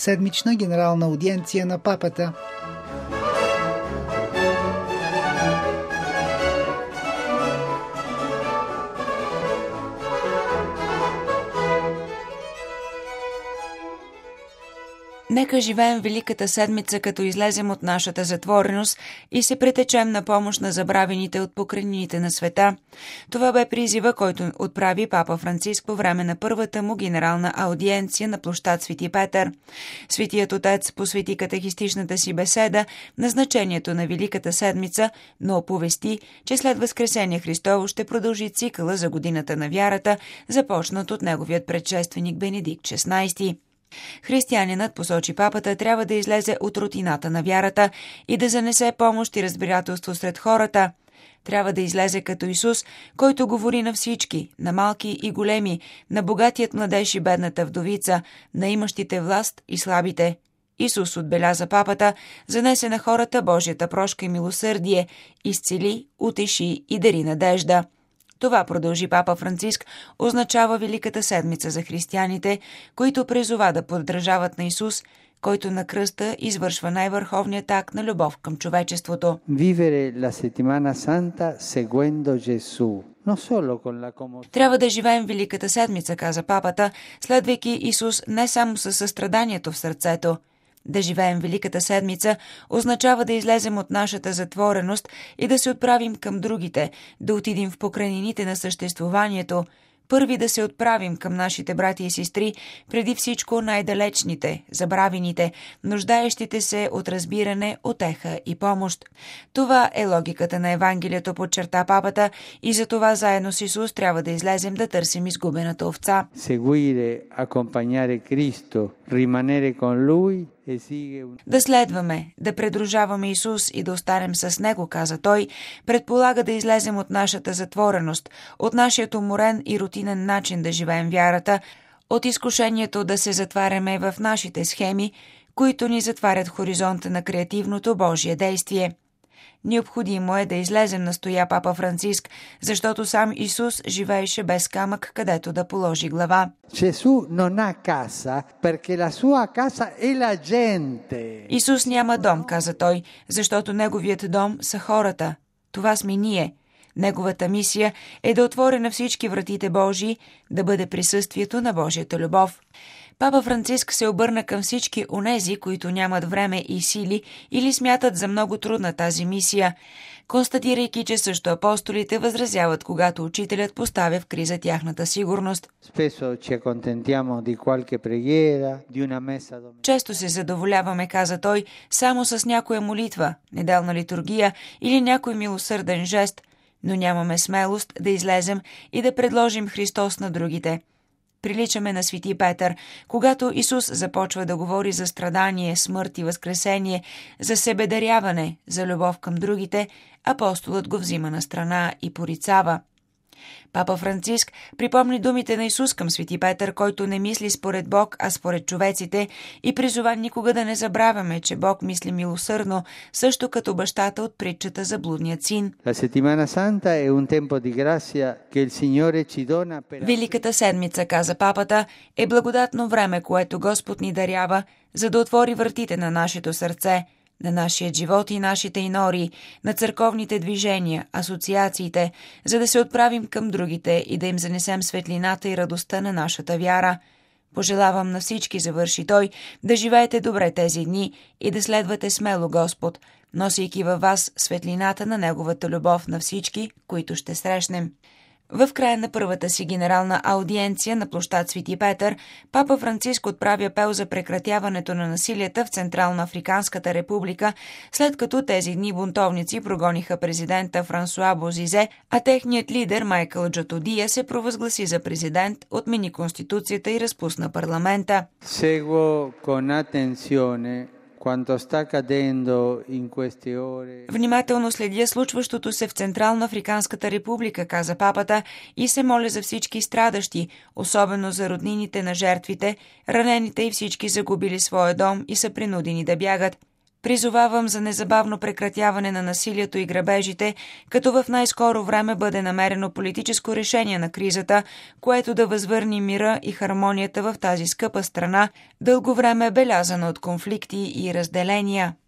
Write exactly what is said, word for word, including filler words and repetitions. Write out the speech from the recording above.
седмична генерална аудиенция на папата. Нека живеем Великата седмица, като излезем от нашата затвореност и се претечем на помощ на забравените от покрайнините на света. Това бе призива, който отправи папа Франциск по време на първата му генерална аудиенция на площад Свети Петър. Светият отец посвети катехистичната си беседа на значението на Великата седмица, но оповести, че след Възкресение Христово ще продължи цикъла за годината на вярата, започнат от неговият предшественик Бенедикт шестнайсети. Християнинът, посочи папата, трябва да излезе от рутината на вярата и да занесе помощ и разбирателство сред хората. Трябва да излезе като Исус, който говори на всички, на малки и големи, на богатият младеж и бедната вдовица, на имащите власт и слабите. Исус, отбеляза папата, занесе на хората Божията прошка и милосърдие, изцели, утеши и дари надежда. Това, продължи папа Франциск, означава Великата седмица за християните, които призова да подражават на Исус, който на кръста извършва най-върховният акт на любов към човечеството. Трябва да живеем Великата седмица, каза папата, следвайки Исус не само със състраданието в сърцето. Да живеем Великата седмица означава да излезем от нашата затвореност и да се отправим към другите, да отидем в покрайнините на съществуванието, първи да се отправим към нашите брати и сестри, преди всичко най-далечните, забравените, нуждаещите се от разбиране, утеха и помощ. Това е логиката на Евангелието, подчерта папата, и за това заедно с Исус трябва да излезем да търсим изгубената овца. Seguire, accompagnare Cristo, rimanere con Lui. Да следваме, да придружаваме Исус и да останем с Него, каза той, предполага да излезем от нашата затвореност, от нашия уморен и рутинен начин да живеем вярата, от изкушението да се затваряме в нашите схеми, които ни затварят хоризонта на креативното Божие действие. Необходимо е да излезем, настоя папа Франциск, защото сам Исус живееше без камък, където да положи глава. Исус няма дом, каза той, защото неговият дом са хората. Това сме ние. Неговата мисия е да отвори на всички вратите Божии, да бъде присъствието на Божията любов. Папа Франциск се обърна към всички онези, които нямат време и сили или смятат за много трудна тази мисия, констатирайки, че също апостолите възразяват, когато учителят поставя в криза тяхната сигурност. Често се задоволяваме, каза той, само с някоя молитва, неделна литургия или някой милосърден жест, но нямаме смелост да излезем и да предложим Христос на другите. Приличаме на Свети Петър, когато Исус започва да говори за страдание, смърт и възкресение, за себедаряване, за любов към другите, апостолът го взима на страна и порицава. Папа Франциск припомни думите на Исус към Свети Петър, който не мисли според Бог, а според човеците, и призова никога да не забравяме, че Бог мисли милосърдно, също като бащата от притчата за блудният син. Великата седмица, каза папата, е благодатно време, което Господ ни дарява, за да отвори вратите на нашето сърце, на нашия живот и нашите инори, на църковните движения, асоциациите, за да се отправим към другите и да им занесем светлината и радостта на нашата вяра. Пожелавам на всички, завърши той, да живеете добре тези дни и да следвате смело Господ, носейки във вас светлината на Неговата любов на всички, които ще срещнем. В края на първата си генерална аудиенция на площад Свети Петър, папа Франциск отправи апел за прекратяването на насилията в Централна Африканската република, след като тези дни бунтовници прогониха президента Франсуа Бозизе, а техният лидер Майкъл Джотодия се провъзгласи за президент, отмени Конституцията и разпусна парламента. Seguo con attenzione Внимателно следя случващото се в Централна Африканската република, каза папата, и се моля за всички страдащи, особено за роднините на жертвите, ранените и всички загубили своя дом и са принудени да бягат. Призовавам за незабавно прекратяване на насилието и грабежите, като в най-скоро време бъде намерено политическо решение на кризата, което да възвърни мира и хармонията в тази скъпа страна, дълго време белязана от конфликти и разделения.